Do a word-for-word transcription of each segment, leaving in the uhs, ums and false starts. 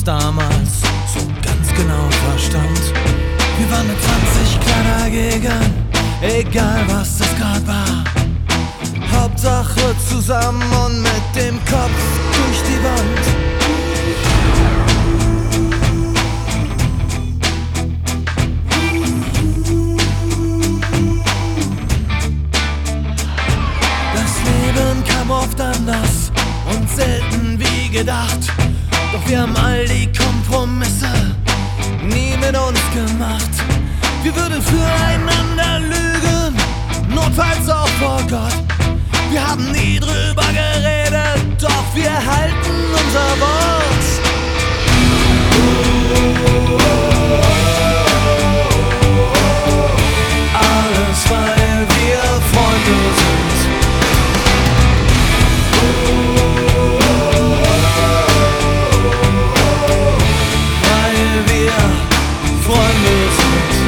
damals so ganz genau verstand. Wir waren mit zwanzig klar dagegen, egal was das grad war. Hauptsache zusammen und mit dem Kopf durch die Wand. Das Leben kam oft anders und selten wie gedacht. Doch wir haben all die Kompromisse nie mit uns gemacht. Wir würden füreinander lügen, notfalls auch vor Gott. Wir haben nie drüber geredet, doch wir halten unser Wort. Alles, weil wir Freunde sind. Weil wir Freunde sind.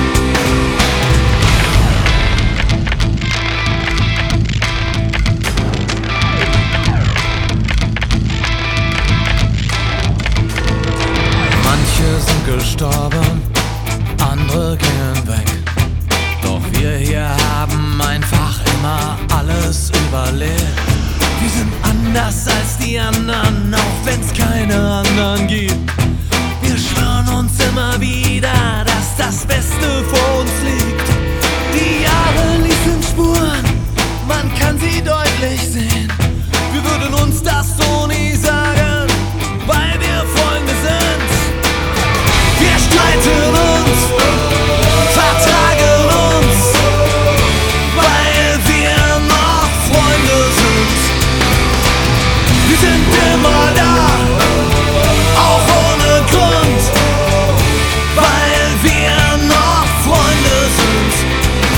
Gestorben, andere gehen weg. Doch wir hier haben einfach immer alles überlebt. Wir sind anders als die anderen, auch wenn's keine anderen gibt. Wir schwören uns immer wieder, dass das Beste vor uns liegt. Die Jahre ließen Spuren, man kann sie deutlich sehen. Wir würden uns das so nie sagen, weil wir Freunde sind. Wir streiten uns, vertragen uns, weil wir noch Freunde sind. Wir sind immer da, auch ohne Grund, weil wir noch Freunde sind.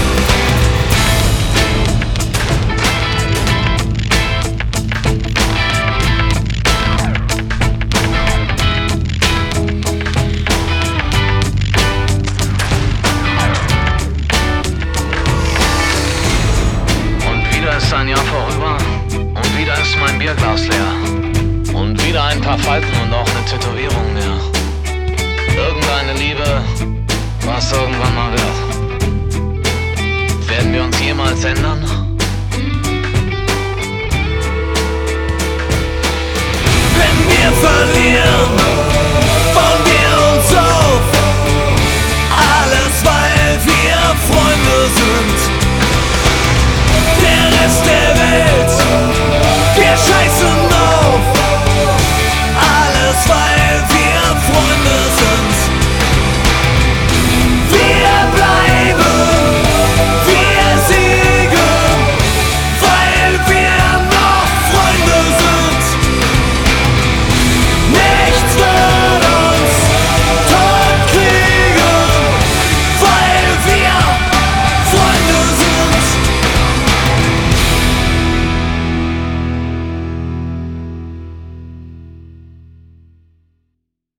Ein Jahr vorüber und wieder ist mein Bierglas leer und wieder ein paar Falten und auch eine Tätowierung mehr. Irgendeine Liebe, was irgendwann mal wird. Werden wir uns jemals ändern? Wenn wir verlieren